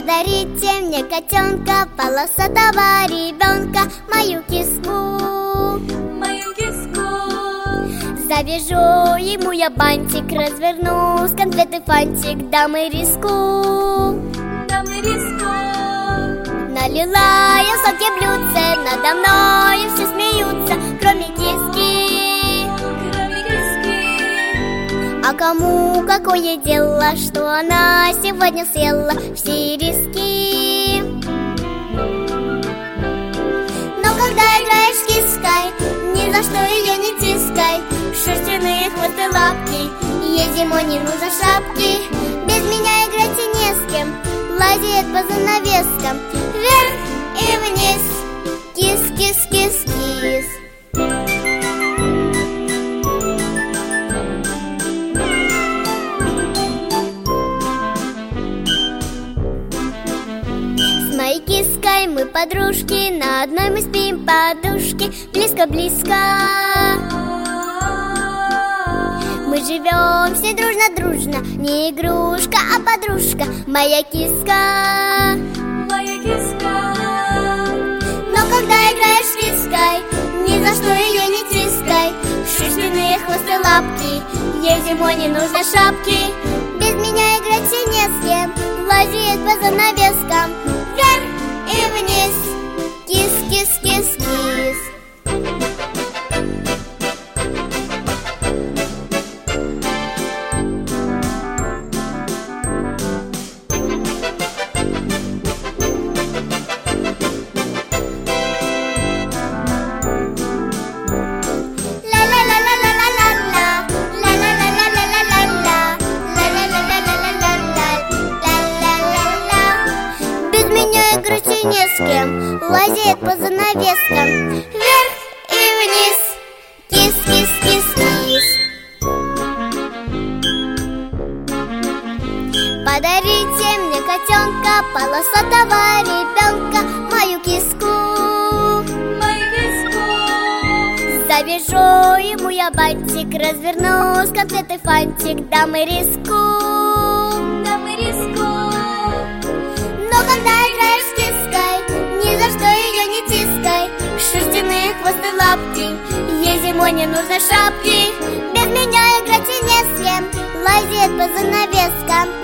Подарите мне котенка, полосатого ребенка, мою киску, мою киску. Завяжу ему я бантик, разверну с конфеты фантик, дам и риску, дам и риску. Налила я сладкие блюдце, надо мною все смеются, кроме киски, кроме киски. А кому какое дело, что она сегодня съела все риски? Но когда играешь с киской, ни за что ее не тискай. Шерстяные хвосты лапки, ей зимой не нужно шапки. Без меня играть и не с кем, лазит по занавескам, вверх и вниз, кис-кис-кис-кис. С моей киской мы подружки, на одной мы спим подушки, близко-близко. Мы живем все дружно-дружно, не игрушка, а подружка, моя киска, моя киска. Но когда играешь с киской, ни за что ее не тискай. Шерстяные хвосты лапки, ей зимой не нужно шапки. Без меня играть и не с кем, лазит по занавескам, вверх и вниз, кис-кис-кис-кис. Не с кем, лазит по занавескам, вверх и вниз, кис-кис-кис-кис. Подарите мне котенка, полосатого ребенка, мою киску, мою киску. Завяжу ему я бантик, разверну с конфеты фантик, дам и риску, дам и риску. Но когда играешь с киской, ни за что ее не тискай. Шерстяные хвосты лапки, ей зимой не нужно шапки. Без меня играть и не с кем, лазит по занавескам,